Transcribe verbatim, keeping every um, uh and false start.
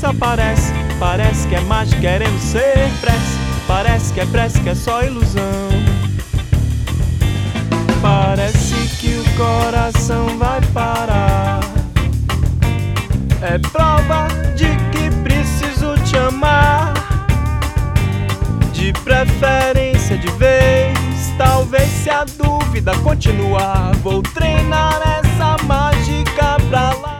coisa parece, parece que é mágica querendo ser prece. Parece que é prece, que é só ilusão. Parece que o coração vai parar. É prova de que preciso te amar, de preferência de vez. Talvez se a dúvida continuar, vou treinar essa mágica pra lá.